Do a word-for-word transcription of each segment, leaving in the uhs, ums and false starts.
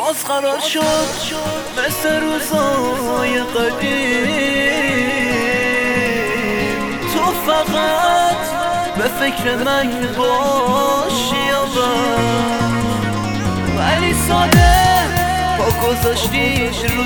باز قرار شد مثل روزای قدیم تو فقط به فکر من باشی ولی ساده با گذاشتیش رو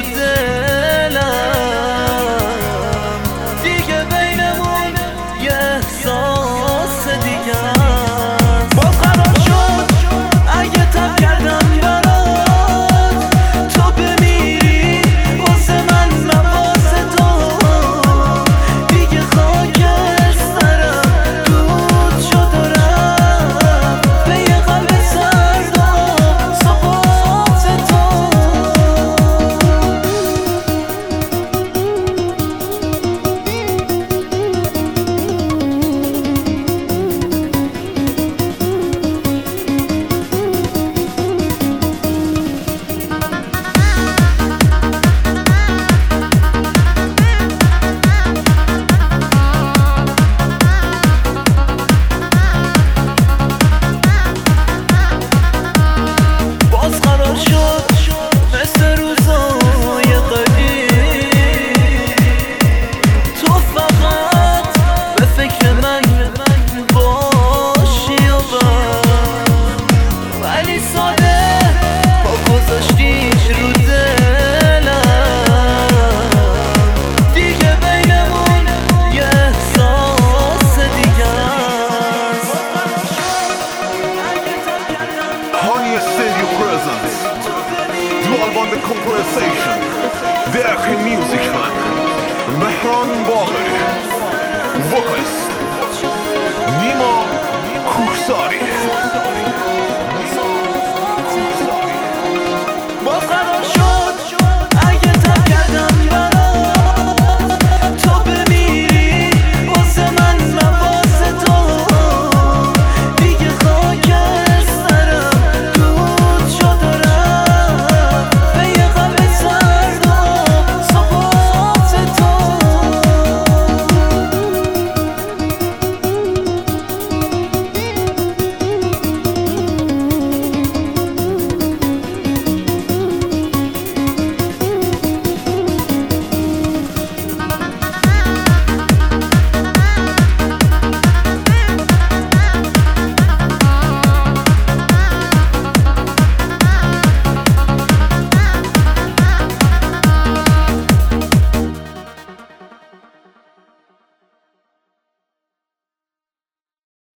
دلم دیگه بینمون یه احساس دیگه است. باز قرار شد اگه تب کردم برات تو بمیری واسه من من واسه تو دیگه خاکش سرم دود شد و رفت به یه قلب سرد و ثبات تو. On the conversation Derki Music Man Mehran Bagheri Vocalist Nima Kursari